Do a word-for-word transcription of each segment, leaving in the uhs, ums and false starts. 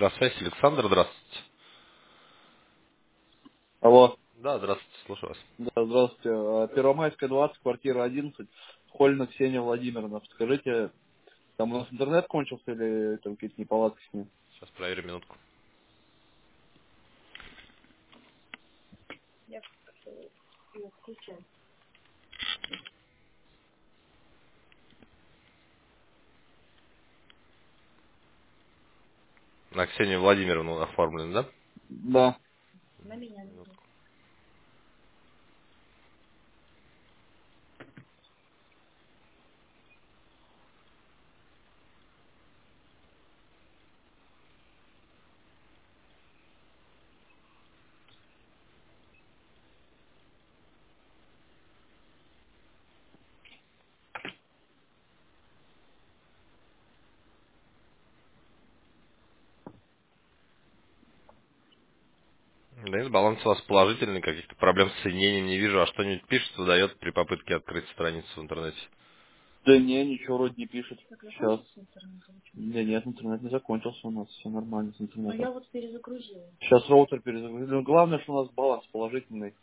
Микросвязь, Александр, здравствуйте. Алло. Да, здравствуйте, слушаю вас. Да, здравствуйте. А, Первомайская, двадцать, квартира одиннадцать. Хольна Ксения Владимировна. Скажите, там у нас интернет кончился или там какие-то неполадки с ним? Сейчас проверю минутку. На Ксению Владимировну оформлен, да? Да. Минутку. Да, нет, баланс у вас положительный, каких-то проблем с соединением не вижу, а что-нибудь пишет, выдает при попытке открыть страницу в интернете. Да не, ничего вроде не пишет. Сейчас. Да нет, интернет не закончился у нас. Все нормально с интернетом. Я вот перезагрузила. Сейчас роутер перезагрузил. Ну, главное, что у нас баланс положительный.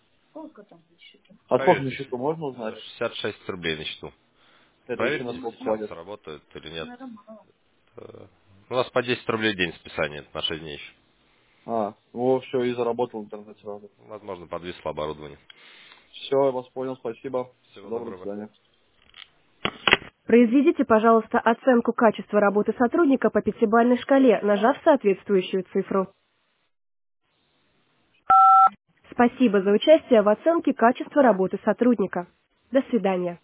А сколько на Проверьте, счету можно узнать? шестьдесят шесть рублей на счету. Это еще на Проверьте, сколько сейчас хватит? сработает или нет. Э, У вас по десять рублей в день списание, это на шесть дней еще. А, ну все, и заработал интернет сразу. Возможно, подвисло оборудование. Все, я вас понял, спасибо. Всего Доброго доброго. свидания. Произведите, пожалуйста, оценку качества работы сотрудника по пятибалльной шкале, нажав соответствующую цифру. Спасибо за участие в оценке качества работы сотрудника. До свидания.